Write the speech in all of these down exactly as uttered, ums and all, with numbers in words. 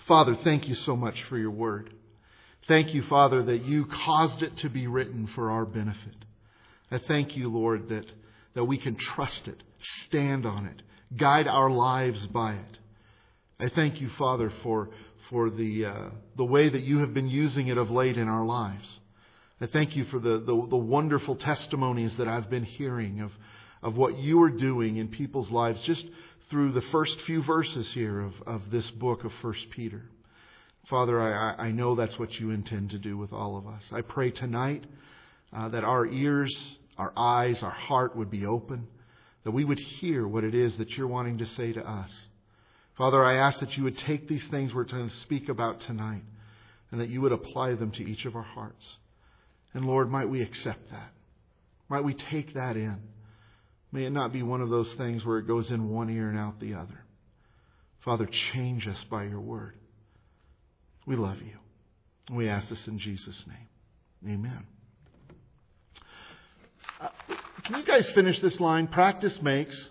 Father, thank you so much for your word. Thank you, Father, that you caused it to be written for our benefit. I thank you, Lord, that, that we can trust it, stand on it, guide our lives by it. I thank you, Father, for, for the, uh, the way that you have been using it of late in our lives. I thank you for the, the, the wonderful testimonies that I've been hearing of, of what you are doing in people's lives just through the first few verses here of, of this book of First Peter. Father, I, I know that's what you intend to do with all of us. I pray tonight uh, that our ears, our eyes, our heart would be open, that we would hear what it is that you're wanting to say to us. Father, I ask that you would take these things we're going to speak about tonight and that you would apply them to each of our hearts. And Lord, might we accept that? Might we take that in? May it not be one of those things where it goes in one ear and out the other. Father, change us by your word. We love you. We ask this in Jesus' name. Amen. Uh, can you guys finish this line? Practice makes.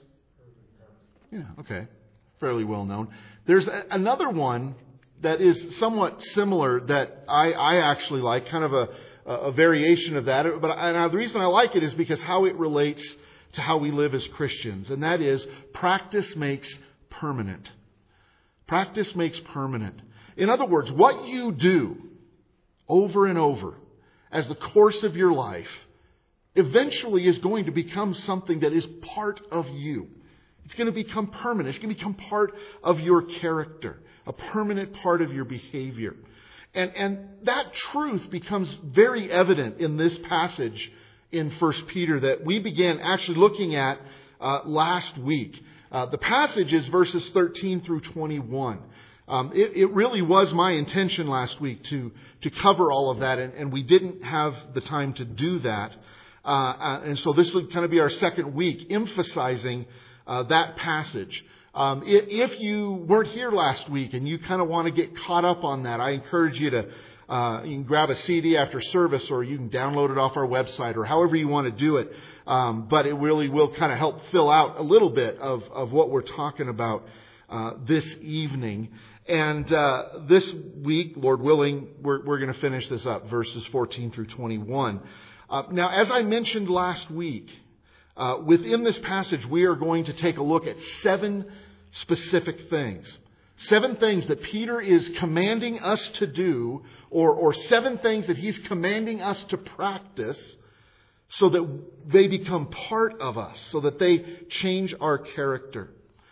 Yeah, okay. Fairly well known. There's a, another one that is somewhat similar that I, I actually like, kind of a, a variation of that. But and the reason I like it is because how it relates to how we live as Christians. And that is, practice makes permanent. Practice makes permanent. In other words, what you do over and over as the course of your life eventually is going to become something that is part of you. It's going to become permanent. It's going to become part of your character, a permanent part of your behavior. And, and that truth becomes very evident in this passage in First Peter that we began actually looking at uh, last week. Uh, the passage is verses thirteen through twenty-one. Um, it, it really was my intention last week to, to cover all of that, and, and we didn't have the time to do that. Uh, uh, and so this would kind of be our second week emphasizing uh, that passage. Um, if, if you weren't here last week and you kind of want to get caught up on that, I encourage you to uh, you can grab a C D after service, or you can download it off our website, or however you want to do it. Um, but it really will kind of help fill out a little bit of, of what we're talking about uh, this evening. And uh, this week, Lord willing, we're, we're going to finish this up, verses fourteen through twenty-one. Uh, now, as I mentioned last week, uh, within this passage, we are going to take a look at seven specific things. Seven things that Peter is commanding us to do, or, or seven things that he's commanding us to practice so that they become part of us, so that they change our character.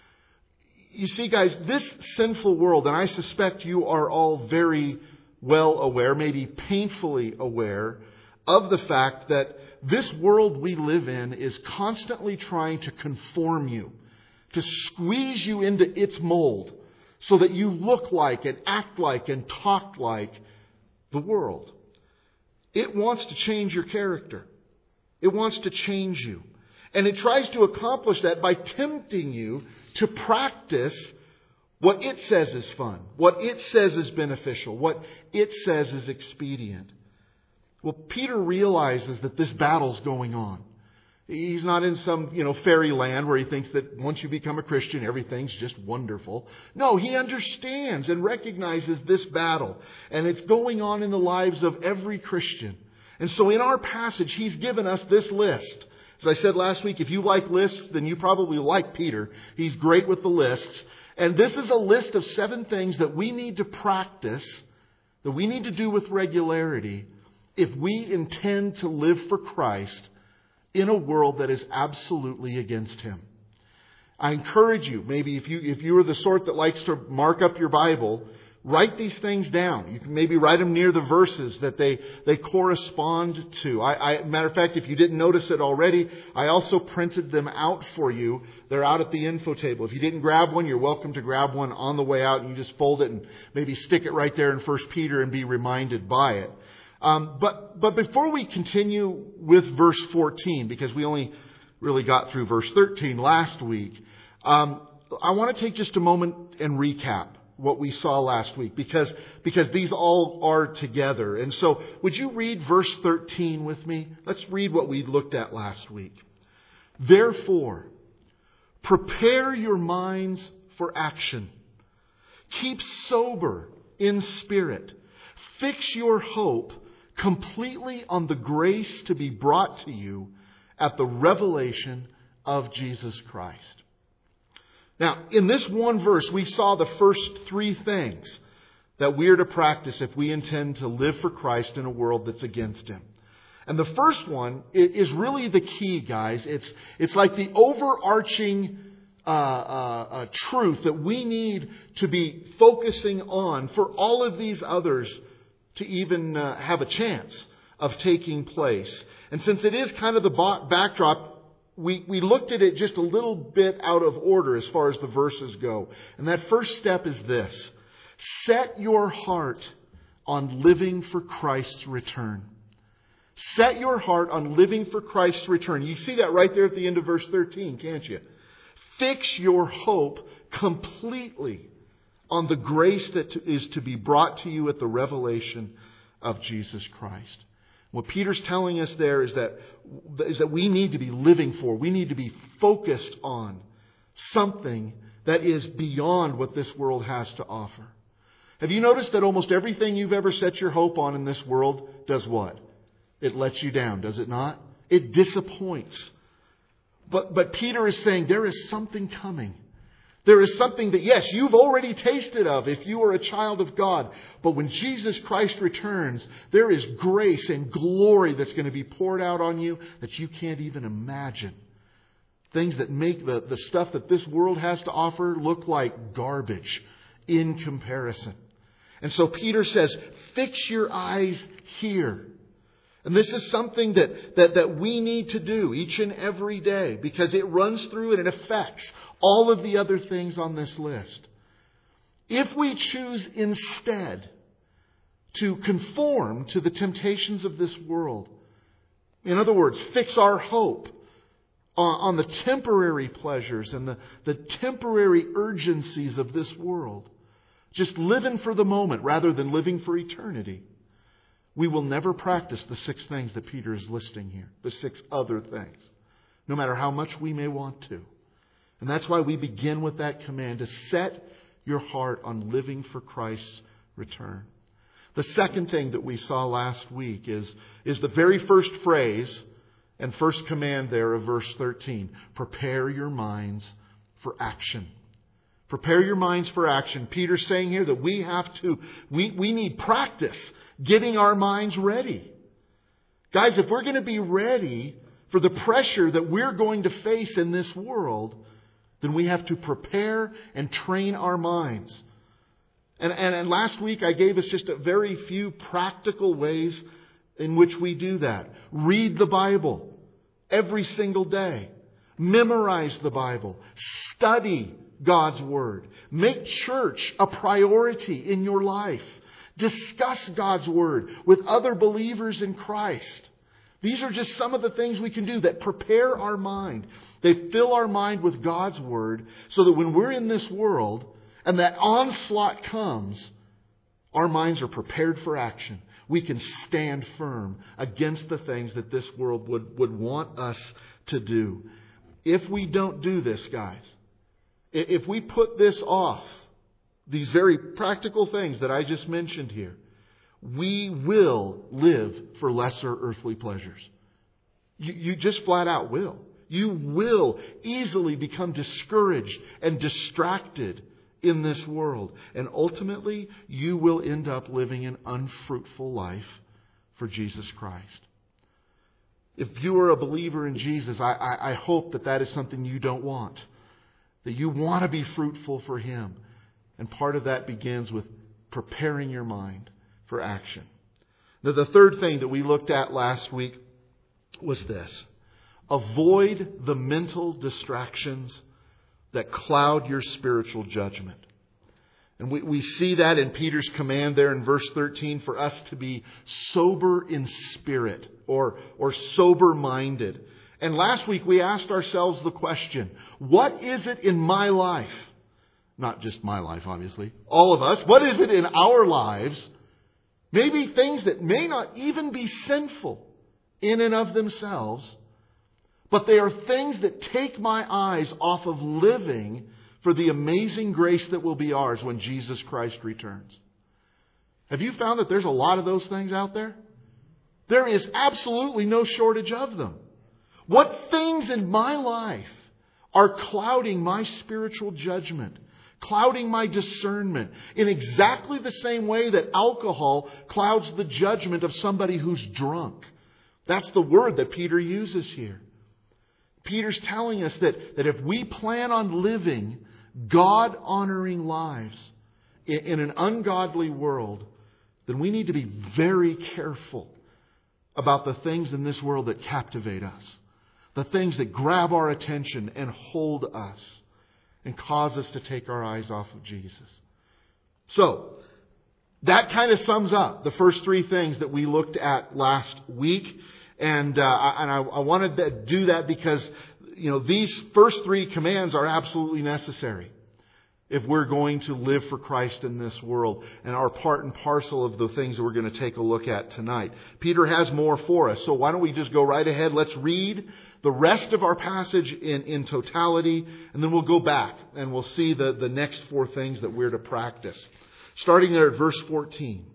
You see, guys, this sinful world, and I suspect you are all very well aware, maybe painfully aware, of the fact that this world we live in is constantly trying to conform you, to squeeze you into its mold, so that you look like and act like and talk like the world. It wants to change your character. It wants to change you. And it tries to accomplish that by tempting you to practice what it says is fun, what it says is beneficial, what it says is expedient. Well, Peter realizes that this battle's going on. He's not in some, you know, fairyland where he thinks that once you become a Christian, everything's just wonderful. No, he understands and recognizes this battle. And it's going on in the lives of every Christian. And so in our passage, he's given us this list. As I said last week, if you like lists, then you probably like Peter. He's great with the lists. And this is a list of seven things that we need to practice, that we need to do with regularity, if we intend to live for Christ in a world that is absolutely against Him. I encourage you, maybe if you if you are the sort that likes to mark up your Bible, write these things down. You can maybe write them near the verses that they, they correspond to. I, I, matter of fact, if you didn't notice it already, I also printed them out for you. They're out at the info table. If you didn't grab one, you're welcome to grab one on the way out, and you just fold it and maybe stick it right there in First Peter and be reminded by it. Um, but but before we continue with verse fourteen, because we only really got through verse thirteen last week, um, I want to take just a moment and recap what we saw last week, because because these all are together. And so would you read verse thirteen with me? Let's read what we looked at last week. Therefore, prepare your minds for action. Keep sober in spirit. Fix your hope completely on the grace to be brought to you at the revelation of Jesus Christ. Now, in this one verse, we saw the first three things that we are to practice if we intend to live for Christ in a world that's against Him. And the first one is really the key, guys. It's, it's like the overarching uh, uh, uh, truth that we need to be focusing on for all of these others to even uh, have a chance of taking place. And since it is kind of the bo- backdrop, we, we looked at it just a little bit out of order as far as the verses go. And that first step is this. Set your heart on living for Christ's return. Set your heart on living for Christ's return. You see that right there at the end of verse thirteen, can't you? Fix your hope completely on the grace that is to be brought to you at the revelation of Jesus Christ. What Peter's telling us there is that, is that we need to be living for, we need to be focused on something that is beyond what this world has to offer. Have you noticed that almost everything you've ever set your hope on in this world does what? It lets you down, does it not? It disappoints. But, but Peter is saying there is something coming. There is something that, yes, you've already tasted of if you are a child of God. But when Jesus Christ returns, there is grace and glory that's going to be poured out on you that you can't even imagine. Things that make the, the stuff that this world has to offer look like garbage in comparison. And so Peter says, fix your eyes here. And this is something that, that, that we need to do each and every day because it runs through and it affects all of the other things on this list. If we choose instead to conform to the temptations of this world, in other words, fix our hope on, on the temporary pleasures and the, the temporary urgencies of this world, just living for the moment rather than living for eternity, we will never practice the six things that Peter is listing here, the six other things, no matter how much we may want to. And that's why we begin with that command to set your heart on living for Christ's return. The second thing that we saw last week is, is the very first phrase and first command there of verse thirteen. Prepare your minds for action. Prepare your minds for action. Peter's saying here that we have to, we, we need practice getting our minds ready. Guys, if we're going to be ready for the pressure that we're going to face in this world, then we have to prepare and train our minds. And, and, and last week I gave us just a very few practical ways in which we do that. Read the Bible every single day. Memorize the Bible. Study God's Word. Make church a priority in your life. Discuss God's Word with other believers in Christ. These are just some of the things we can do that prepare our mind. They fill our mind with God's Word so that when we're in this world and that onslaught comes, our minds are prepared for action. We can stand firm against the things that this world would, would want us to do. If we don't do this, guys, if we put this off, these very practical things that I just mentioned here, we will live for lesser earthly pleasures. You, you just flat out will. You will easily become discouraged and distracted in this world. And ultimately, you will end up living an unfruitful life for Jesus Christ. If you are a believer in Jesus, I, I, I hope that that is something you don't want. That you want to be fruitful for Him. And part of that begins with preparing your mind for action. Now, the third thing that we looked at last week was this. Avoid the mental distractions that cloud your spiritual judgment. And we, we see that in Peter's command there in verse thirteen for us to be sober in spirit or, or sober-minded. And last week we asked ourselves the question, what is it in my life? Not just my life, obviously. All of us. What is it in our lives? Maybe things that may not even be sinful in and of themselves, but they are things that take my eyes off of living for the amazing grace that will be ours when Jesus Christ returns. Have you found that there's a lot of those things out there? There is absolutely no shortage of them. What things in my life are clouding my spiritual judgment, clouding my discernment in exactly the same way that alcohol clouds the judgment of somebody who's drunk? That's the word that Peter uses here. Peter's telling us that, that if we plan on living God-honoring lives in, in an ungodly world, then we need to be very careful about the things in this world that captivate us. The things that grab our attention and hold us and cause us to take our eyes off of Jesus. So, that kind of sums up the first three things that we looked at last week. And, uh, and I, I wanted to do that because, you know, these first three commands are absolutely necessary if we're going to live for Christ in this world, and are part and parcel of the things that we're going to take a look at tonight. Peter has more for us, so why don't we just go right ahead. Let's read the rest of our passage in, in totality, and then we'll go back and we'll see the, the next four things that we're to practice. Starting there at verse fourteen.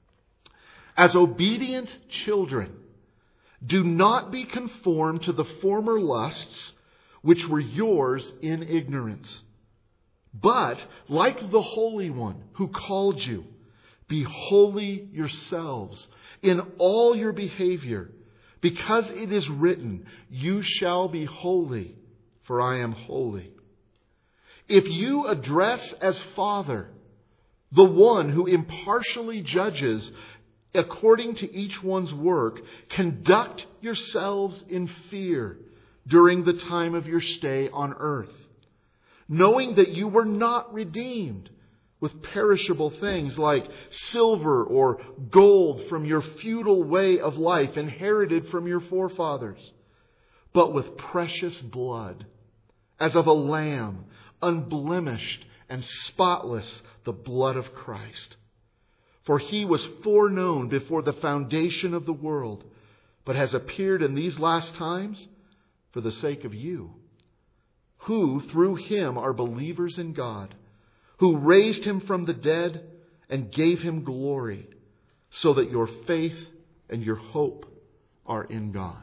As obedient children, do not be conformed to the former lusts which were yours in ignorance. But, like the Holy One who called you, be holy yourselves in all your behavior, because it is written, you shall be holy, for I am holy. If you address as Father the one who impartially judges according to each one's work, conduct yourselves in fear during the time of your stay on earth, knowing that you were not redeemed with perishable things like silver or gold from your futile way of life inherited from your forefathers, but with precious blood, as of a lamb, unblemished and spotless, the blood of Christ. For he was foreknown before the foundation of the world, but has appeared in these last times for the sake of you, who through him are believers in God, who raised him from the dead and gave him glory, so that your faith and your hope are in God.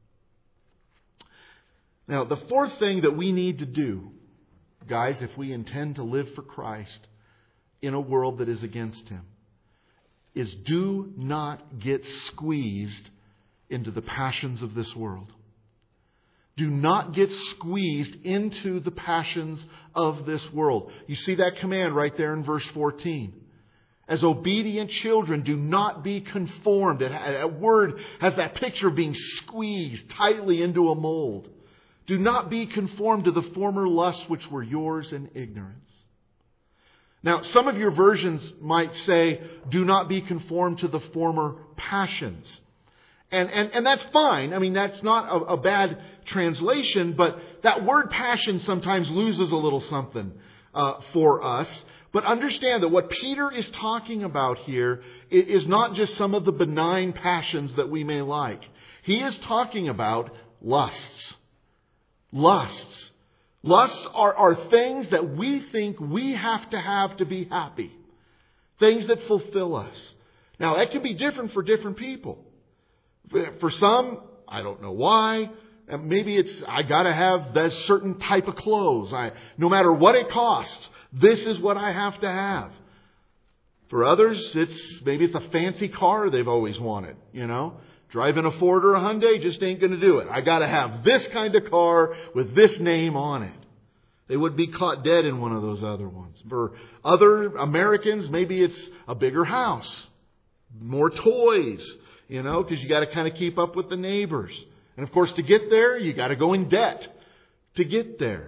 Now, the fourth thing that we need to do, guys, if we intend to live for Christ in a world that is against him, is do not get squeezed into the passions of this world. Do not get squeezed into the passions of this world. You see that command right there in verse fourteen. As obedient children, do not be conformed. That word has that picture of being squeezed tightly into a mold. Do not be conformed to the former lusts which were yours in ignorance. Now, some of your versions might say, do not be conformed to the former passions. And, and, and that's fine. I mean, that's not a, a bad translation, but that word passion sometimes loses a little something uh, for us. But understand that what Peter is talking about here is not just some of the benign passions that we may like. He is talking about lusts. Lusts. Lusts are, are things that we think we have to have to be happy. Things that fulfill us. Now, that can be different for different people. For some, I don't know why. Maybe it's, I got to have that certain type of clothes. I, no matter what it costs, this is what I have to have. For others, it's maybe it's a fancy car they've always wanted, you know. Driving a Ford or a Hyundai just ain't going to do it. I got to have this kind of car with this name on it. They would be caught dead in one of those other ones. For other Americans, maybe it's a bigger house, more toys, you know, because you got to kind of keep up with the neighbors. And of course, to get there, you got to go in debt to get there.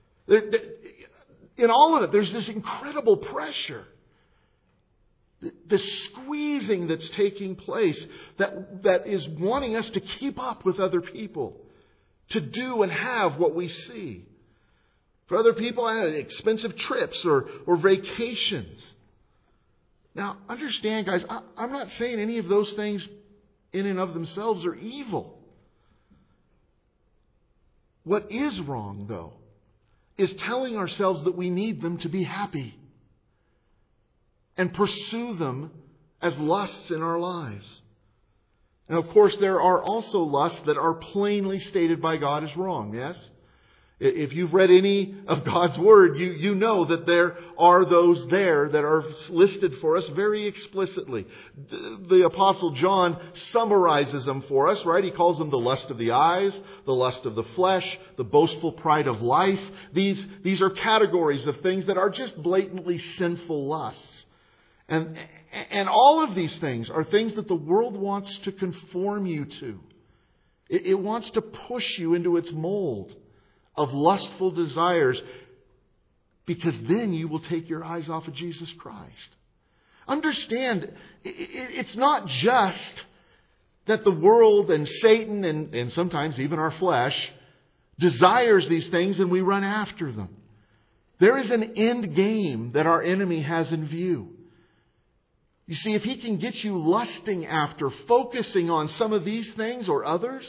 In all of it, there's this incredible pressure. The squeezing that's taking place that, that is wanting us to keep up with other people, to do and have what we see. For other people, expensive trips or, or vacations. Now, understand, guys, I, I'm not saying any of those things in and of themselves are evil. What is wrong, though, is telling ourselves that we need them to be happy and pursue them as lusts in our lives. And of course, there are also lusts that are plainly stated by God as wrong, yes? If you've read any of God's Word, you, you know that there are those there that are listed for us very explicitly. The Apostle John summarizes them for us, right? He calls them the lust of the eyes, the lust of the flesh, the boastful pride of life. These, these are categories of things that are just blatantly sinful lusts. And, and all of these things are things that the world wants to conform you to. It, it wants to push you into its mold of lustful desires, because then you will take your eyes off of Jesus Christ. Understand, it's not just that the world and Satan and, and sometimes even our flesh desires these things and we run after them. There is an end game that our enemy has in view. You see, if he can get you lusting after, focusing on some of these things or others,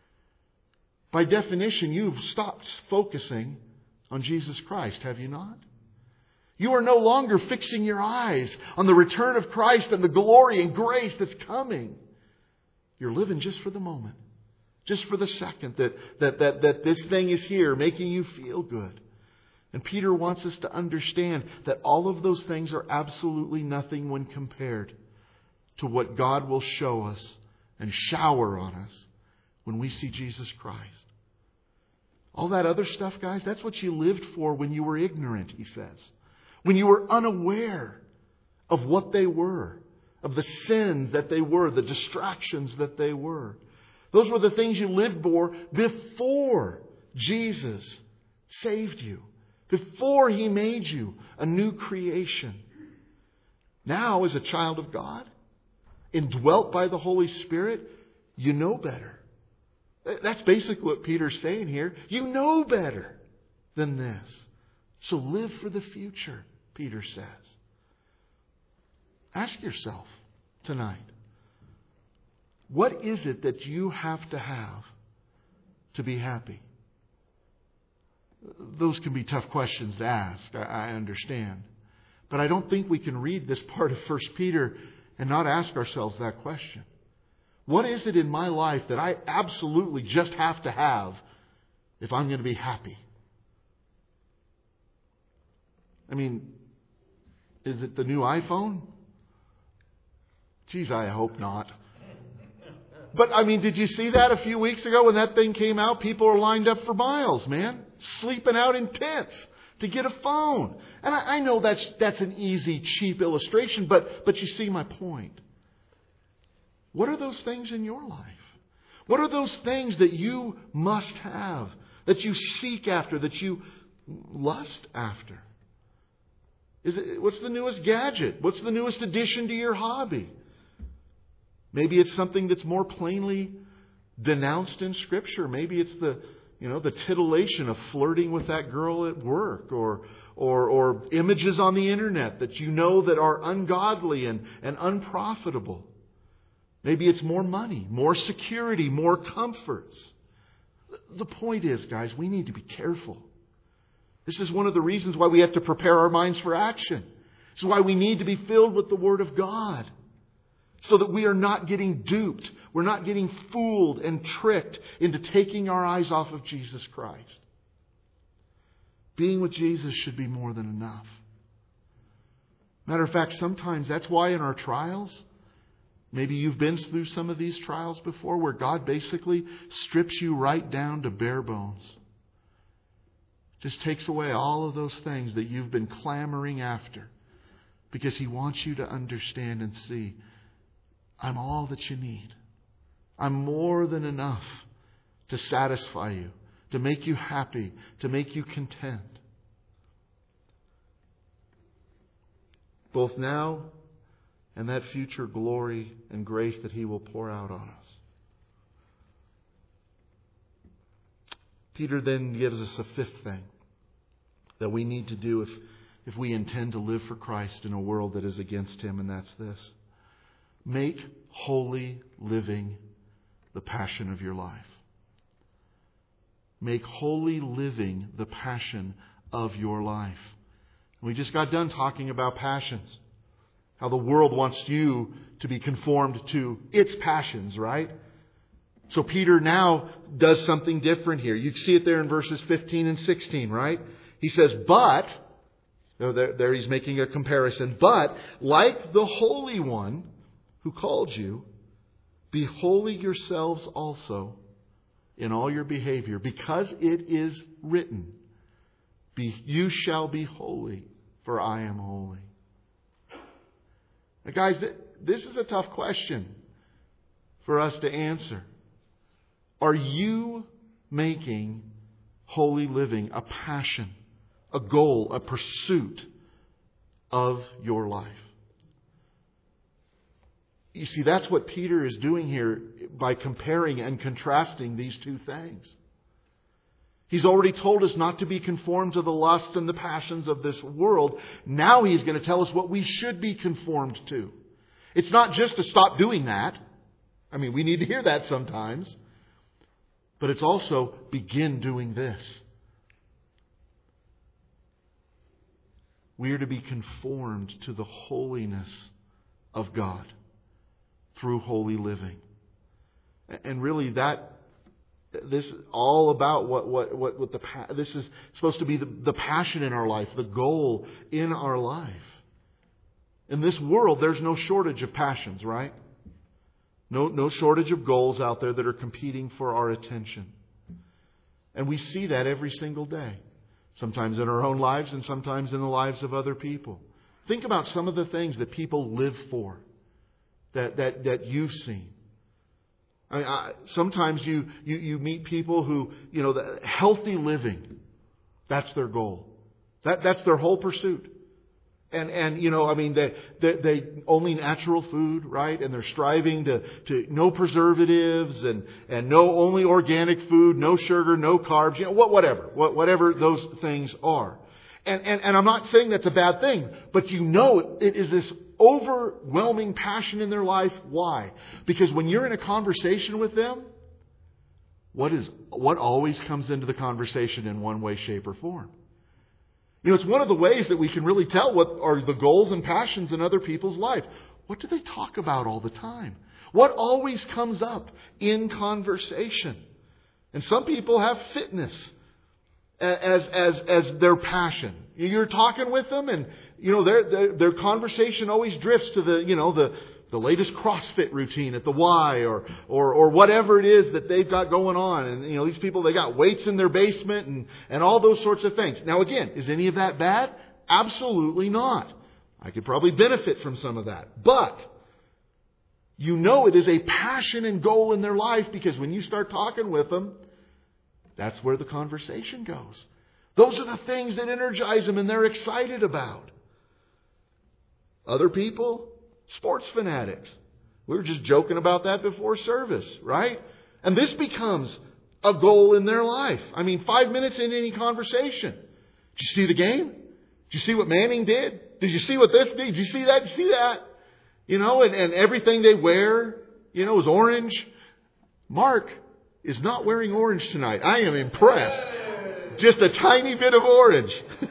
by definition, you've stopped focusing on Jesus Christ, have you not? You are no longer fixing your eyes on the return of Christ and the glory and grace that's coming. You're living just for the moment, just for the second that, that, that, that this thing is here, making you feel good. And Peter wants us to understand that all of those things are absolutely nothing when compared to what God will show us and shower on us when we see Jesus Christ. All that other stuff, guys, that's what you lived for when you were ignorant, he says. When you were unaware of what they were, of the sins that they were, the distractions that they were. Those were the things you lived for before Jesus saved you, before He made you a new creation. Now, as a child of God, indwelt by the Holy Spirit, you know better. That's basically what Peter's saying here. You know better than this. So live for the future, Peter says. Ask yourself tonight, what is it that you have to have to be happy? Those can be tough questions to ask, I understand. But I don't think we can read this part of First Peter and not ask ourselves that question. What is it in my life that I absolutely just have to have if I'm going to be happy? I mean, is it the new iPhone? Geez, I hope not. But I mean, did you see that a few weeks ago when that thing came out? People are lined up for miles, man. Sleeping out in tents to get a phone. And I, I know that's that's an easy, cheap illustration, but but you see my point. What are those things in your life? What are those things that you must have, that you seek after, that you lust after? Is it, what's the newest gadget? What's the newest addition to your hobby? Maybe it's something that's more plainly denounced in Scripture. Maybe it's the, you know, the titillation of flirting with that girl at work, or or or images on the internet that you know that are ungodly and, and unprofitable. Maybe it's more money, more security, more comforts. The point is, guys, we need to be careful. This is one of the reasons why we have to prepare our minds for action. This is why we need to be filled with the Word of God, so that we are not getting duped. We're not getting fooled and tricked into taking our eyes off of Jesus Christ. Being with Jesus should be more than enough. Matter of fact, sometimes that's why in our trials, maybe you've been through some of these trials before, where God basically strips you right down to bare bones. Just takes away all of those things that you've been clamoring after, because He wants you to understand and see, I'm all that you need. I'm more than enough to satisfy you, to make you happy, to make you content. Both now and that future glory and grace that He will pour out on us. Peter then gives us a fifth thing that we need to do if, if we intend to live for Christ in a world that is against Him, and that's this. Make holy living the passion of your life. Make holy living the passion of your life. We just got done talking about passions. How the world wants you to be conformed to its passions, right? So Peter now does something different here. You see it there in verses fifteen and sixteen, right? He says, but, there, there he's making a comparison, but like the Holy One who called you, be holy yourselves also in all your behavior, because it is written, be, you shall be holy, for I am holy. Now, guys, this is a tough question for us to answer. Are you making holy living a passion, a goal, a pursuit of your life? You see, that's what Peter is doing here by comparing and contrasting these two things. He's already told us not to be conformed to the lusts and the passions of this world. Now he's going to tell us what we should be conformed to. It's not just to stop doing that. I mean, we need to hear that sometimes. But it's also begin doing this. We are to be conformed to the holiness of God through holy living. And really that This is all about what what what, what the this is supposed to be the, the passion in our life, the goal in our life. In this world, there's no shortage of passions, right? No no shortage of goals out there that are competing for our attention. And we see that every single day. Sometimes in our own lives and sometimes in the lives of other people. Think about some of the things that people live for that that, that you've seen. I mean, I, sometimes you, you, you meet people who, you know, the healthy living, that's their goal. That, that's their whole pursuit. And, and you know, I mean, they, they, they only natural food, right? And they're striving to, to no preservatives and, and no only organic food, no sugar, no carbs, you know, what, whatever, what, whatever those things are. And, and, and I'm not saying that's a bad thing, but you know it is this overwhelming passion in their life. Why? Because when you're in a conversation with them, what is what always comes into the conversation in one way, shape, or form? You know, it's one of the ways that we can really tell what are the goals and passions in other people's life. What do they talk about all the time? What always comes up in conversation? And some people have fitness as as as their passion. You're talking with them, and you know their their, their conversation always drifts to the you know the the latest CrossFit routine at the Y, or or or whatever it is that they've got going on. And you know these people, they got weights in their basement and and all those sorts of things. Now again, is any of that bad? Absolutely not. I could probably benefit from some of that, but you know it is a passion and goal in their life, because when you start talking with them, that's where the conversation goes. Those are the things that energize them and they're excited about. Other people, sports fanatics. We were just joking about that before service, right? And this becomes a goal in their life. I mean, five minutes in any conversation. Did you see the game? Did you see what Manning did? Did you see what this did? Did you see that? Did you see that? You know, and, and everything they wear, you know, is orange. Mark is not wearing orange tonight. I am impressed. Just a tiny bit of orange.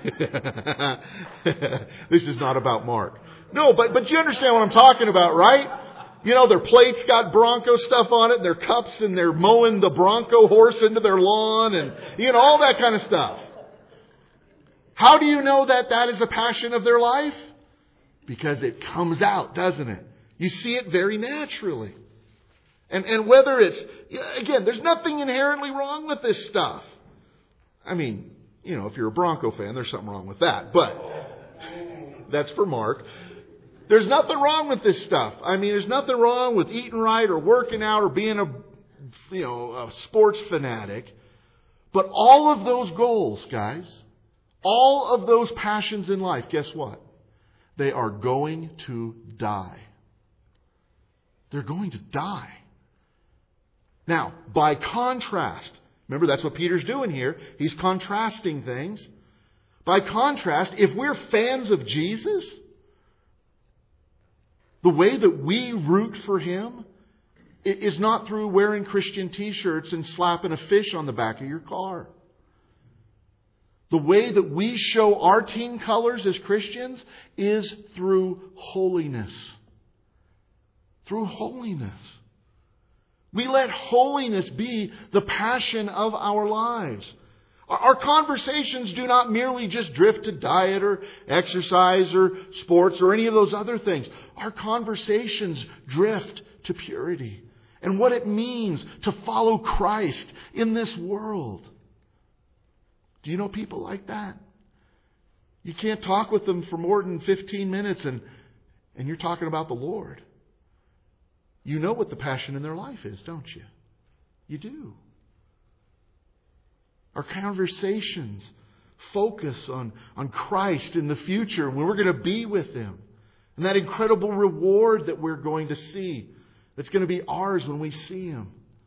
This is not about Mark. No, but but you understand what I'm talking about, right? You know, their plates got Bronco stuff on it, their cups, and they're mowing the Bronco horse into their lawn, and, you know, all that kind of stuff. How do you know that that is a passion of their life? Because it comes out, doesn't it? You see it very naturally. And and whether it's, again, there's nothing inherently wrong with this stuff. I mean, you know, if you're a Bronco fan, there's something wrong with that. But that's for Mark. There's nothing wrong with this stuff. I mean, there's nothing wrong with eating right or working out or being a, you know, a sports fanatic. But all of those goals, guys, all of those passions in life, guess what? They are going to die. They're going to die. Now, by contrast, remember that's what Peter's doing here. He's contrasting things. By contrast, if we're fans of Jesus, the way that we root for Him is not through wearing Christian t-shirts and slapping a fish on the back of your car. The way that we show our team colors as Christians is through holiness. Through holiness. We let holiness be the passion of our lives. Our conversations do not merely just drift to diet or exercise or sports or any of those other things. Our conversations drift to purity and what it means to follow Christ in this world. Do you know people like that? You can't talk with them for more than fifteen minutes and, and you're talking about the Lord. You know what the passion in their life is, don't you? You do. Our conversations focus on, on Christ in the future when we're going to be with Him. And that incredible reward that we're going to see. That's going to be ours when we see Him.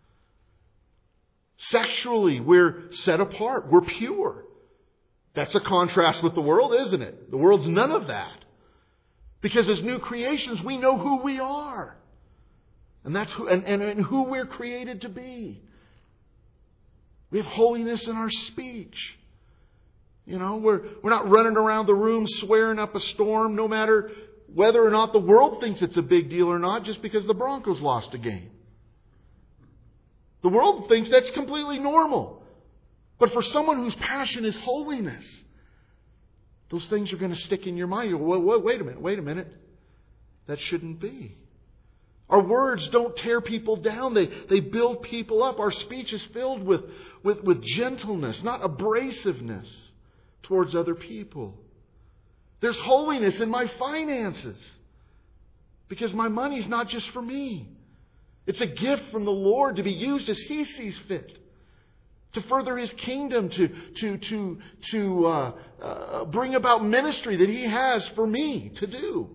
Sexually, we're set apart. We're pure. That's a contrast with the world, isn't it? The world's none of that. Because as new creations, we know who we are. And that's who, and, and, and who we're created to be. We have holiness in our speech. You know, we're, we're not running around the room swearing up a storm no matter whether or not the world thinks it's a big deal or not just because the Broncos lost a game. The world thinks that's completely normal. But for someone whose passion is holiness, those things are going to stick in your mind. You go, wait, wait, wait a minute, wait a minute. That shouldn't be. Our words don't tear people down. They, they build people up. Our speech is filled with, with, with gentleness, not abrasiveness towards other people. There's holiness in my finances because my money's not just for me. It's a gift from the Lord to be used as He sees fit. To further His kingdom, to, to, to, to uh, uh, bring about ministry that He has for me to do.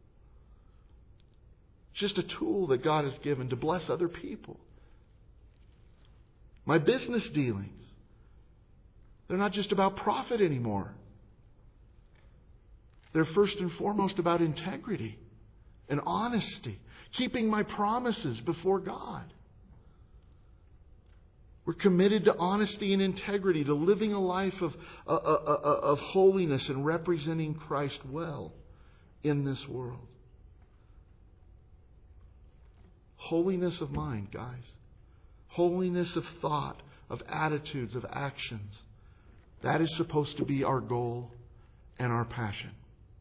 It's just a tool that God has given to bless other people. My business dealings, they're not just about profit anymore. They're first and foremost about integrity and honesty, keeping my promises before God. We're committed to honesty and integrity, to living a life of, uh, uh, uh, of holiness and representing Christ well in this world. Holiness of mind, guys. Holiness of thought, of attitudes, of actions. That is supposed to be our goal and our passion.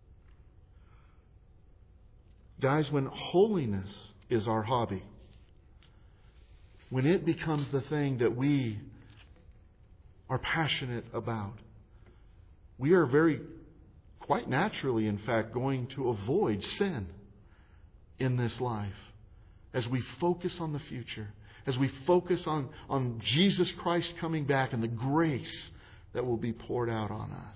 Guys, when holiness is our hobby, when it becomes the thing that we are passionate about, we are very, quite naturally, in fact, going to avoid sin in this life. As we focus on the future, as we focus on, on Jesus Christ coming back and the grace that will be poured out on us.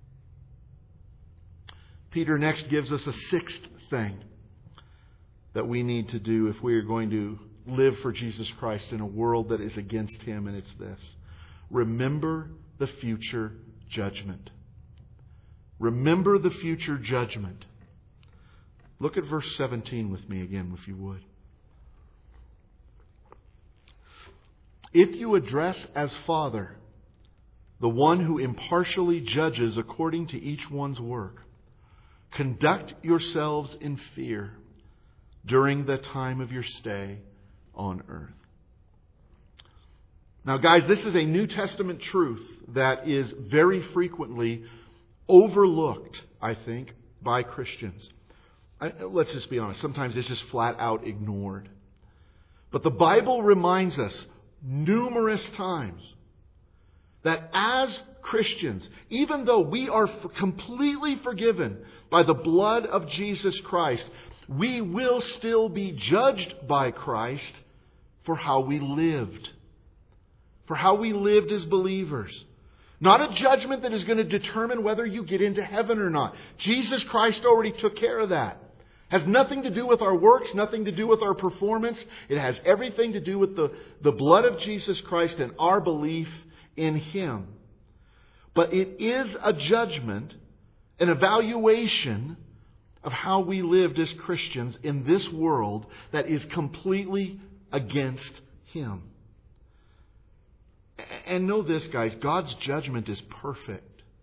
Peter next gives us a sixth thing that we need to do if we are going to live for Jesus Christ in a world that is against Him, and it's this. Remember the future judgment. Remember the future judgment. Look at verse seventeen with me again, if you would. If you address as Father the one who impartially judges according to each one's work, conduct yourselves in fear during the time of your stay on earth. Now, guys, this is a New Testament truth that is very frequently overlooked, I think, by Christians. I, let's just be honest. Sometimes it's just flat out ignored. But the Bible reminds us numerous times that as Christians, even though we are completely forgiven by the blood of Jesus Christ, we will still be judged by Christ for how we lived. For how we lived as believers. Not a judgment that is going to determine whether you get into heaven or not. Jesus Christ already took care of that. Has nothing to do with our works, nothing to do with our performance. It has everything to do with the, the blood of Jesus Christ and our belief in Him. But it is a judgment, an evaluation of how we lived as Christians in this world that is completely against Him. And know this, guys, God's judgment is perfect.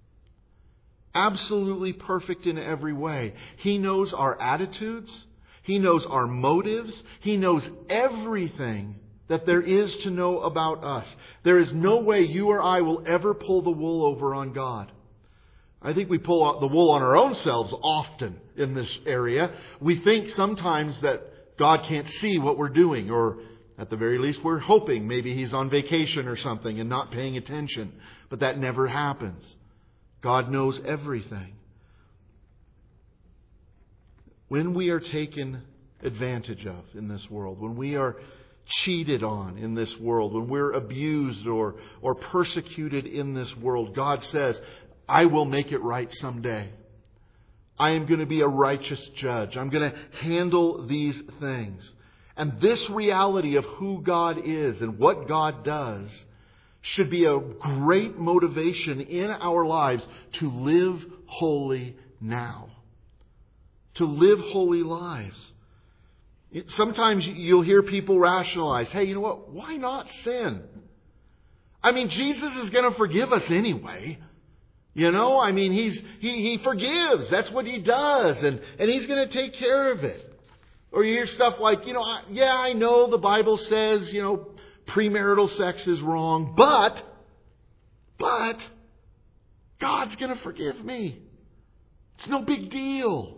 absolutely perfect in every way. He knows our attitudes. He knows our motives. He knows everything that there is to know about us. There is no way you or I will ever pull the wool over on God. I think we pull out the wool on our own selves often in this area. We think sometimes that God can't see what we're doing, or at the very least we're hoping maybe He's on vacation or something and not paying attention. But that never happens. God knows everything. When we are taken advantage of in this world, when we are cheated on in this world, when we're abused or, or persecuted in this world, God says, I will make it right someday. I am going to be a righteous judge. I'm going to handle these things. And this reality of who God is and what God does should be a great motivation in our lives to live holy now. To live holy lives. Sometimes you'll hear people rationalize, hey, you know what? Why not sin? I mean, Jesus is going to forgive us anyway. You know, I mean, he's he, he forgives. That's what He does. And, and He's going to take care of it. Or you hear stuff like, you know, I, yeah, I know the Bible says, you know, premarital sex is wrong. But, but, God's going to forgive me. It's no big deal.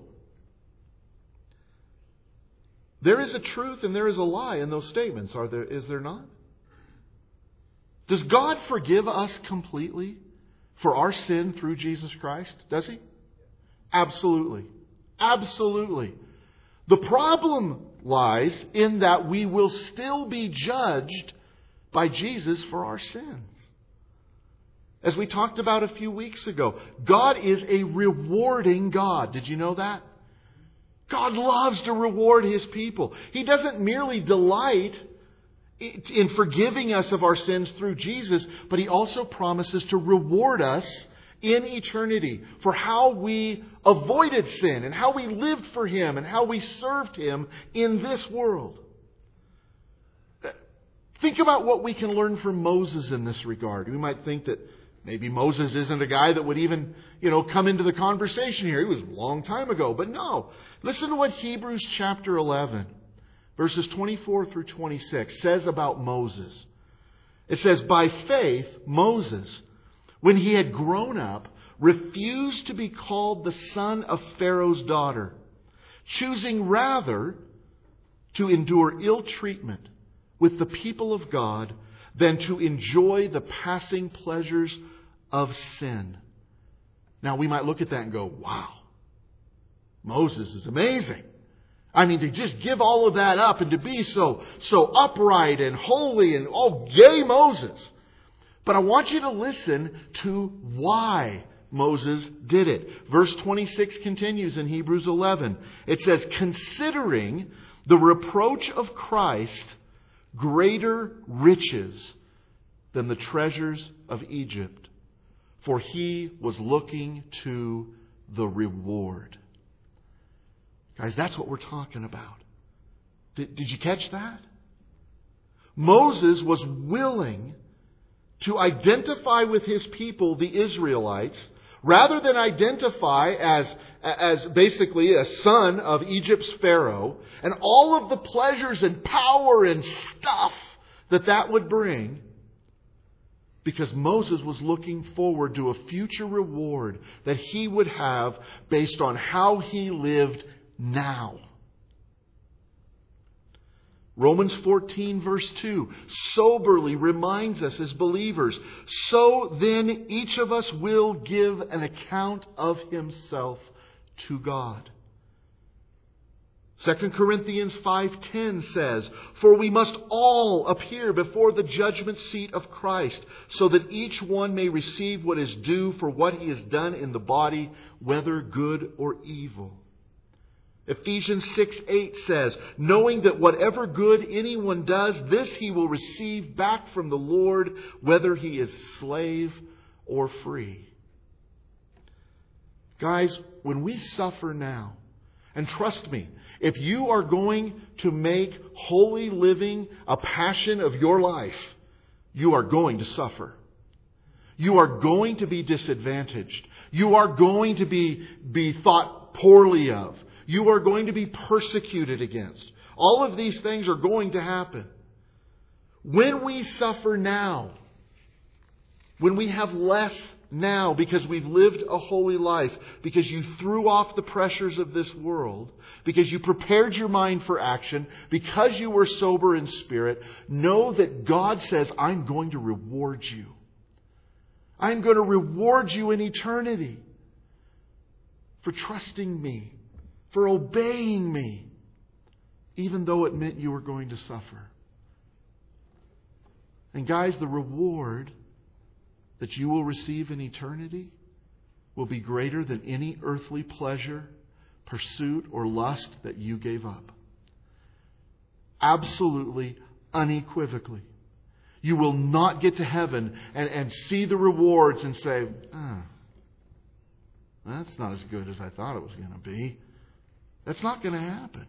There is a truth and there is a lie in those statements. Are there? Is there not? Does God forgive us completely for our sin through Jesus Christ? Does He? Absolutely. Absolutely. The problem lies in that we will still be judged by Jesus for our sins. As we talked about a few weeks ago, God is a rewarding God. Did you know that? God loves to reward His people. He doesn't merely delight in forgiving us of our sins through Jesus, but He also promises to reward us in eternity for how we avoided sin and how we lived for Him and how we served Him in this world. Think about what we can learn from Moses in this regard. We might think that maybe Moses isn't a guy that would even, you know, come into the conversation here. He was a long time ago. But no. Listen to what Hebrews chapter eleven, verses twenty-four through twenty-six says about Moses. It says, by faith, Moses, when he had grown up, refused to be called the son of Pharaoh's daughter, choosing rather to endure ill treatment with the people of God than to enjoy the passing pleasures of sin. Now we might look at that and go, wow, Moses is amazing. I mean, to just give all of that up and to be so, so upright and holy and, oh, yay, Moses. But I want you to listen to why Moses did it. Verse twenty-six continues in Hebrews eleven. It says, considering the reproach of Christ greater riches than the treasures of Egypt, for he was looking to the reward. Guys, that's what we're talking about. Did, did you catch that? Moses was willing to identify with his people, the Israelites, rather than identify as, as basically a son of Egypt's Pharaoh and all of the pleasures and power and stuff that that would bring, because Moses was looking forward to a future reward that he would have based on how he lived now. Romans fourteen verse two soberly reminds us as believers, so then each of us will give an account of himself to God. Second Corinthians five ten says, for we must all appear before the judgment seat of Christ, so that each one may receive what is due for what he has done in the body, whether good or evil. Ephesians six eight says, knowing that whatever good anyone does, this he will receive back from the Lord, whether he is slave or free. Guys, when we suffer now, and trust me, if you are going to make holy living a passion of your life, you are going to suffer. You are going to be disadvantaged. You are going to be, be thought poorly of. You are going to be persecuted against. All of these things are going to happen. When we suffer now, when we have less now because we've lived a holy life, because you threw off the pressures of this world, because you prepared your mind for action, because you were sober in spirit, know that God says, I'm going to reward you. I'm going to reward you in eternity for trusting me, for obeying me, even though it meant you were going to suffer. And guys, the reward that you will receive in eternity will be greater than any earthly pleasure, pursuit, or lust that you gave up. Absolutely, unequivocally. You will not get to heaven and, and see the rewards and say, oh, that's not as good as I thought it was going to be. That's not going to happen.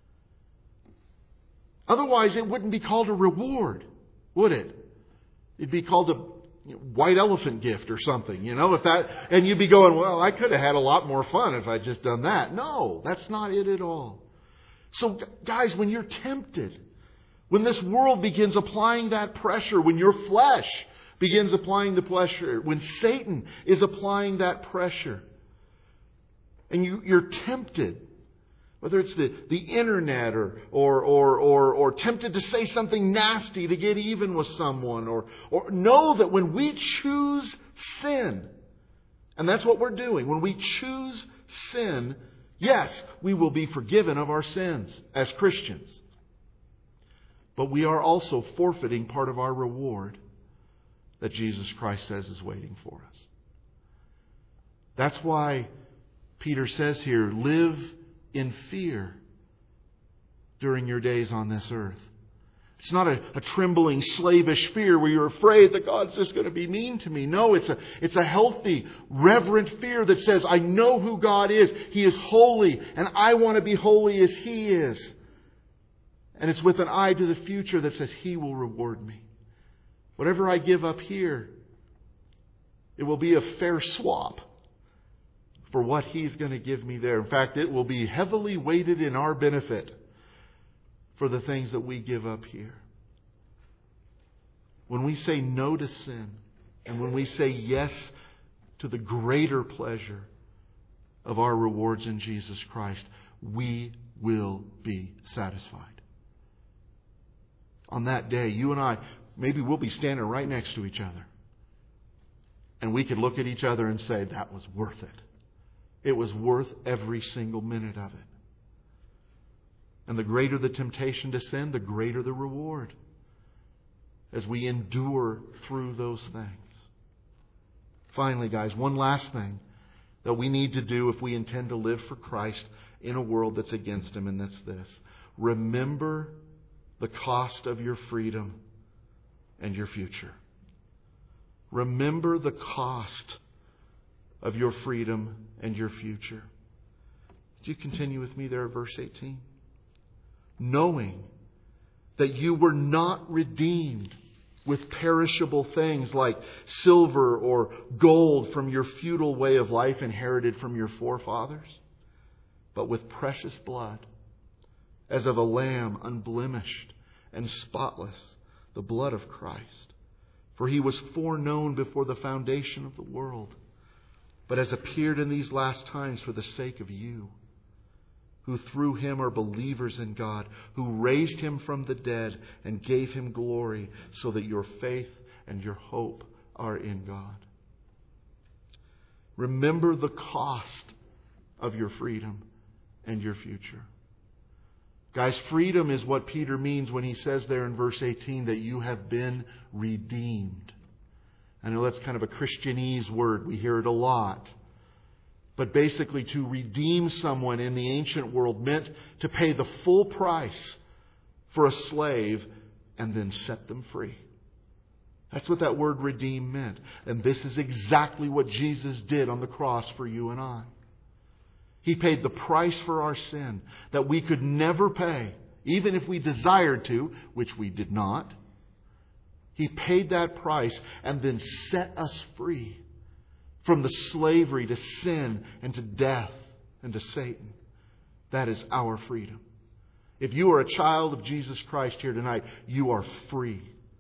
Otherwise, it wouldn't be called a reward, would it? It'd be called a white elephant gift or something, you know, if that, and you'd be going, well, I could have had a lot more fun if I'd just done that. No, that's not it at all. So guys, when you're tempted, when this world begins applying that pressure, when your flesh begins applying the pressure, when Satan is applying that pressure, and you, you're tempted, whether it's the, the internet or, or, or, or, or tempted to say something nasty to get even with someone, or, or know that when we choose sin, and that's what we're doing, when we choose sin, yes, we will be forgiven of our sins as Christians. But we are also forfeiting part of our reward that Jesus Christ says is waiting for us. That's why Peter says here, live in fear during your days on this earth. It's not a, a trembling, slavish fear where you're afraid that God's just going to be mean to me. No, it's a, it's a healthy, reverent fear that says, I know who God is. He is holy, and I want to be holy as He is. And it's with an eye to the future that says, He will reward me. Whatever I give up here, it will be a fair swap for what He's going to give me there. In fact, it will be heavily weighted in our benefit for the things that we give up here. When we say no to sin, and when we say yes to the greater pleasure of our rewards in Jesus Christ, we will be satisfied. On that day, you and I, maybe we'll be standing right next to each other. And we could look at each other and say, that was worth it. It was worth every single minute of it. And the greater the temptation to sin, the greater the reward as we endure through those things. Finally, guys, one last thing that we need to do if we intend to live for Christ in a world that's against Him, and that's this. Remember the cost of your freedom and your future. Remember the cost of your freedom and your future. Do you continue with me there at verse eighteen? Knowing that you were not redeemed with perishable things like silver or gold from your futile way of life inherited from your forefathers, but with precious blood, as of a lamb unblemished and spotless, the blood of Christ. For He was foreknown before the foundation of the world, but has appeared in these last times for the sake of you, who through Him are believers in God, who raised Him from the dead and gave Him glory, so that your faith and your hope are in God. Remember the cost of your freedom and your future. Guys, freedom is what Peter means when he says there in verse eighteen that you have been redeemed. I know that's kind of a Christianese word. We hear it a lot. But basically, to redeem someone in the ancient world meant to pay the full price for a slave and then set them free. That's what that word redeem meant. And this is exactly what Jesus did on the cross for you and I. He paid the price for our sin that we could never pay, even if we desired to, which we did not. He paid that price and then set us free from the slavery to sin and to death and to Satan. That is our freedom. If you are a child of Jesus Christ here tonight, you are free.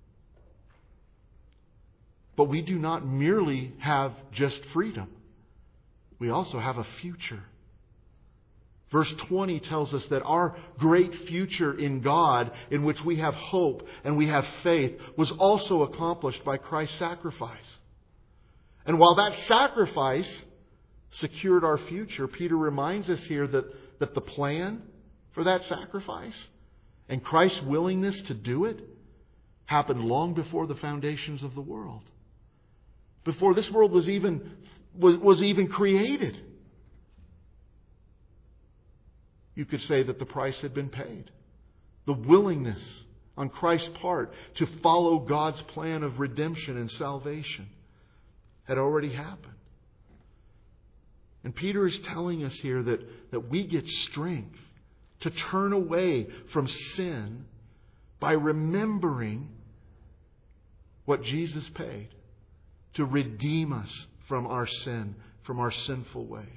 But we do not merely have just freedom. We also have a future. Verse twenty tells us that our great future in God, in which we have hope and we have faith, was also accomplished by Christ's sacrifice. And while that sacrifice secured our future, Peter reminds us here that, that the plan for that sacrifice and Christ's willingness to do it happened long before the foundations of the world. Before this world was even, was, was even created. You could say that the price had been paid. The willingness on Christ's part to follow God's plan of redemption and salvation had already happened. And Peter is telling us here that, that we get strength to turn away from sin by remembering what Jesus paid to redeem us from our sin, from our sinful ways.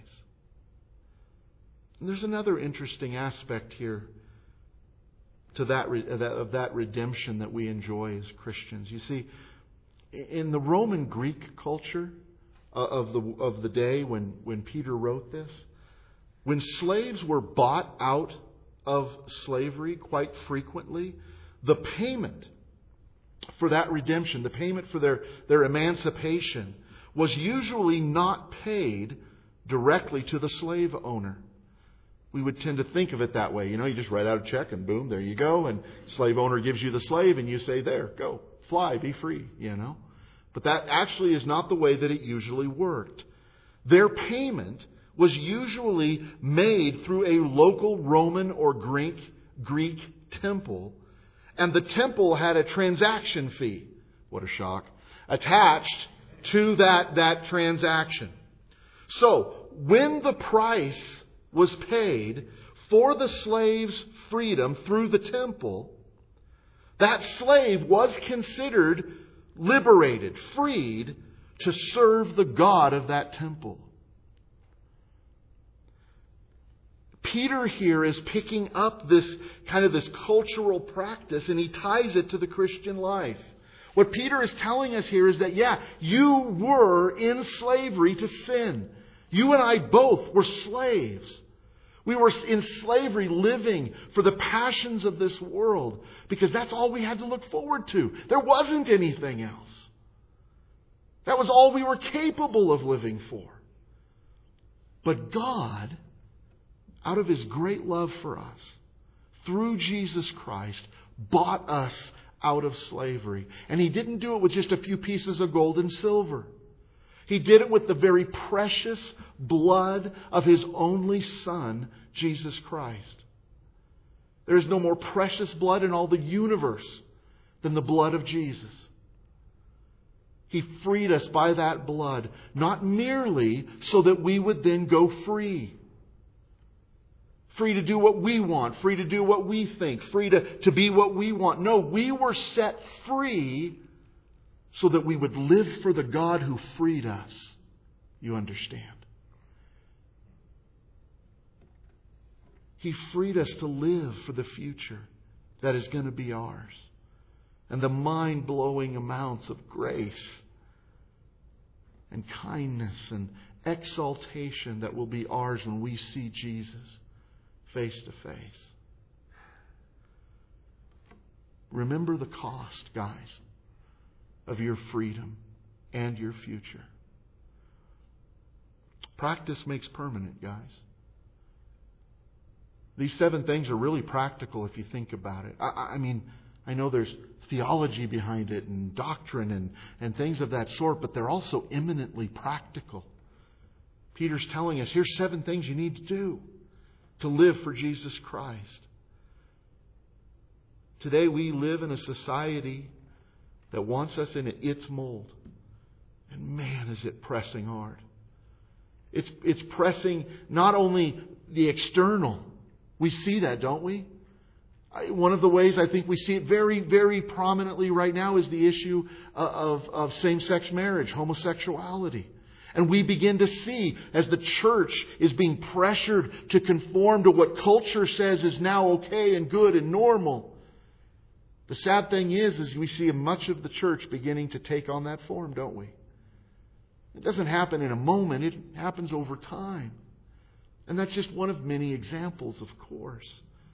And there's another interesting aspect here to that of that redemption that we enjoy as Christians. You see, in the Roman Greek culture of the of the day when, when Peter wrote this, when slaves were bought out of slavery quite frequently, the payment for that redemption, the payment for their, their emancipation, was usually not paid directly to the slave owner. We would tend to think of it that way. You know, you just write out a check and boom, there you go. And slave owner gives you the slave and you say, there, go, fly, be free, you know. But that actually is not the way that it usually worked. Their payment was usually made through a local Roman or Greek, Greek temple. And the temple had a transaction fee. What a shock. Attached to that, that transaction. So, when the price was paid for the slave's freedom through the temple, that slave was considered liberated, freed to serve the God of that temple. Peter here is picking up this kind of this cultural practice and he ties it to the Christian life. What Peter is telling us here is that, yeah, you were in slavery to sin. You and I both were slaves. We were in slavery living for the passions of this world because that's all we had to look forward to. There wasn't anything else. That was all we were capable of living for. But God, out of His great love for us, through Jesus Christ, bought us out of slavery. And He didn't do it with just a few pieces of gold and silver. He did it with the very precious blood of His only Son, Jesus Christ. There is no more precious blood in all the universe than the blood of Jesus. He freed us by that blood, not merely so that we would then go free. Free to do what we want, free to do what we think, free to, to be what we want. No, we were set free so that we would live for the God who freed us. You understand? He freed us to live for the future that is going to be ours. And the mind-blowing amounts of grace and kindness and exaltation that will be ours when we see Jesus face to face. Remember the cost, guys, of your freedom and your future. Practice makes permanent, guys. These seven things are really practical if you think about it. I, I mean, I know there's theology behind it and doctrine and, and things of that sort, but they're also eminently practical. Peter's telling us, here's seven things you need to do to live for Jesus Christ. Today we live in a society that wants us in its mold. And man, is it pressing hard. It's, it's pressing not only the external. We see that, don't we? One of the ways I think we see it very, very prominently right now is the issue of, of same-sex marriage, homosexuality. And we begin to see, as the church is being pressured to conform to what culture says is now okay and good and normal, the sad thing is, is we see much of the church beginning to take on that form, don't we? It doesn't happen in a moment. It happens over time. And that's just one of many examples, of course.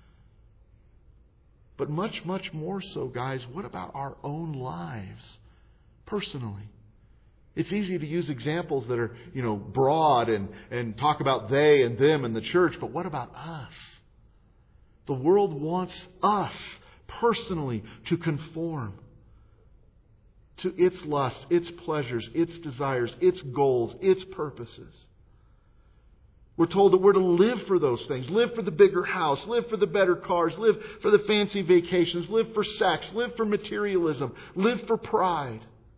But much, much more so, guys, what about our own lives personally? It's easy to use examples that are, you know, broad and, and talk about they and them and the church, but what about us? The world wants us personally to conform to its lusts, its pleasures, its desires, its goals, its purposes. We're told that we're to live for those things. Live for the bigger house. Live for the better cars. Live for the fancy vacations. Live for sex. Live for materialism. Live for pride.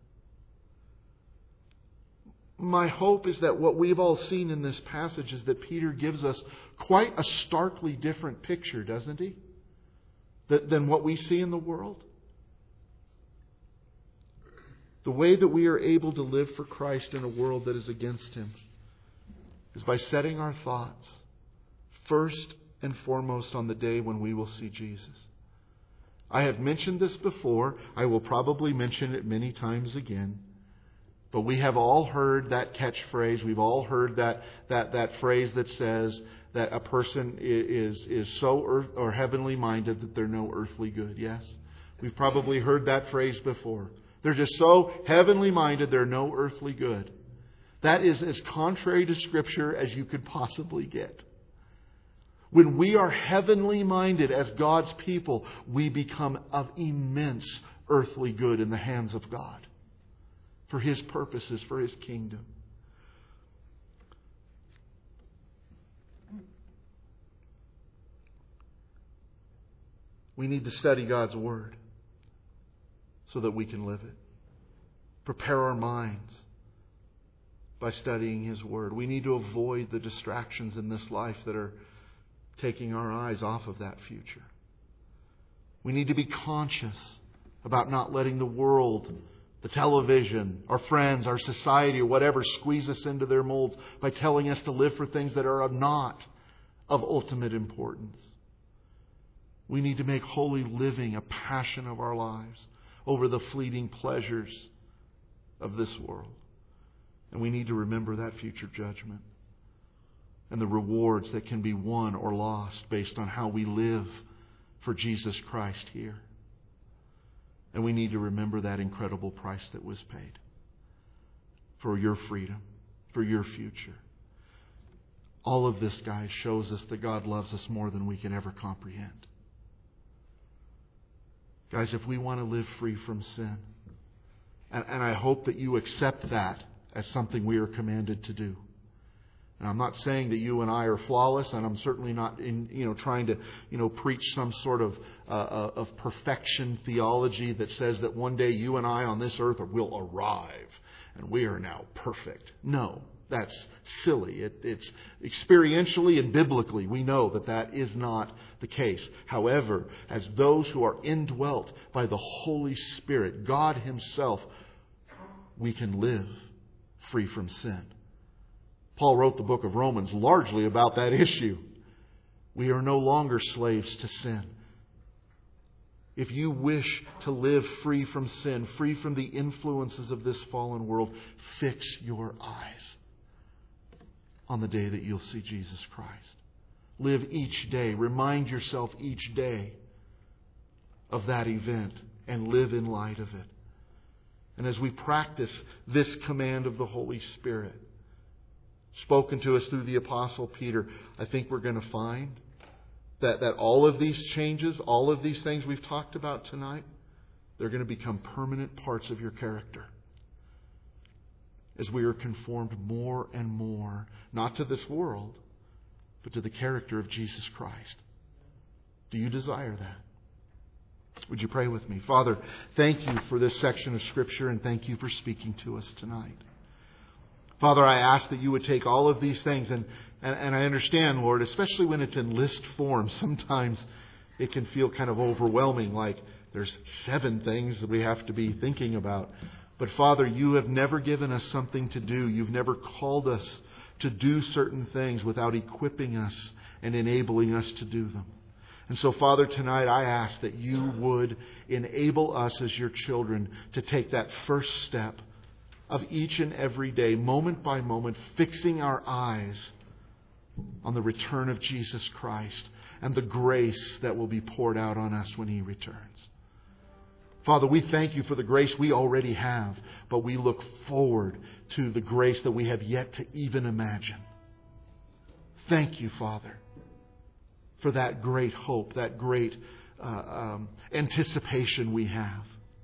My hope is that what we've all seen in this passage is that Peter gives us quite a starkly different picture, doesn't he? Than what we see in the world. The way that we are able to live for Christ in a world that is against Him is by setting our thoughts first and foremost on the day when we will see Jesus. I have mentioned this before. I will probably mention it many times again. But we have all heard that catchphrase. We've all heard that that, that phrase that says that a person is, is so earth, or heavenly minded that they're no earthly good. Yes? We've probably heard that phrase before. They're just so heavenly minded they're no earthly good. That is as contrary to Scripture as you could possibly get. When we are heavenly minded as God's people, we become of immense earthly good in the hands of God. For His purposes, for His kingdom. We need to study God's Word so that we can live it. Prepare our minds by studying His Word. We need to avoid the distractions in this life that are taking our eyes off of that future. We need to be conscious about not letting the world, the television, our friends, our society, or whatever squeeze us into their molds by telling us to live for things that are not of ultimate importance. We need to make holy living a passion of our lives over the fleeting pleasures of this world. And we need to remember that future judgment and the rewards that can be won or lost based on how we live for Jesus Christ here. And we need to remember that incredible price that was paid for your freedom, for your future. All of this, guys, shows us that God loves us more than we can ever comprehend. Guys, if we want to live free from sin, and, and I hope that you accept that as something we are commanded to do. And I'm not saying that you and I are flawless, and I'm certainly not in, you know, trying to, you know, preach some sort of uh, of perfection theology that says that one day you and I on this earth will arrive and we are now perfect. No, that's silly. It, it's experientially and biblically we know that that is not the case. However, as those who are indwelt by the Holy Spirit, God Himself, we can live free from sin. Paul wrote the book of Romans largely about that issue. We are no longer slaves to sin. If you wish to live free from sin, free from the influences of this fallen world, fix your eyes on the day that you'll see Jesus Christ. Live each day. Remind yourself each day of that event and live in light of it. And as we practice this command of the Holy Spirit, spoken to us through the Apostle Peter, I think we're going to find that, that all of these changes, all of these things we've talked about tonight, they're going to become permanent parts of your character. As we are conformed more and more, not to this world, but to the character of Jesus Christ. Do you desire that? Would you pray with me? Father, thank you for this section of Scripture, and thank you for speaking to us tonight. Father, I ask that you would take all of these things, and, and, and I understand, Lord, especially when it's in list form, sometimes it can feel kind of overwhelming, like there's seven things that we have to be thinking about. But Father, you have never given us something to do. You've never called us to do certain things without equipping us and enabling us to do them. And so, Father, tonight I ask that you would enable us as your children to take that first step of each and every day, moment by moment, fixing our eyes on the return of Jesus Christ and the grace that will be poured out on us when He returns. Father, we thank you for the grace we already have, but we look forward to the grace that we have yet to even imagine. Thank you, Father, for that great hope, that great uh, um, anticipation we have.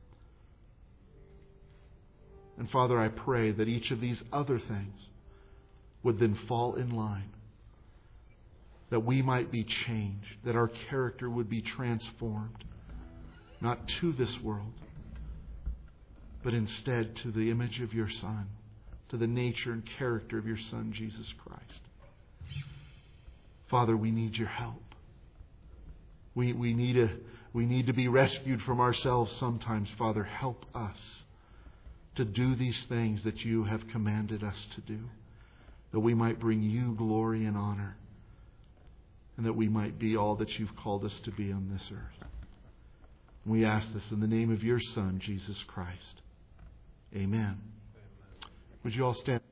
And Father, I pray that each of these other things would then fall in line, that we might be changed, that our character would be transformed, not to this world, but instead to the image of your Son, to the nature and character of your Son, Jesus Christ. Father, we need your help. We, we, need a, we need to be rescued from ourselves sometimes. Father, help us to do these things that you have commanded us to do, that we might bring you glory and honor, and that we might be all that you've called us to be on this earth. We ask this in the name of your Son, Jesus Christ. Amen. Would you all stand?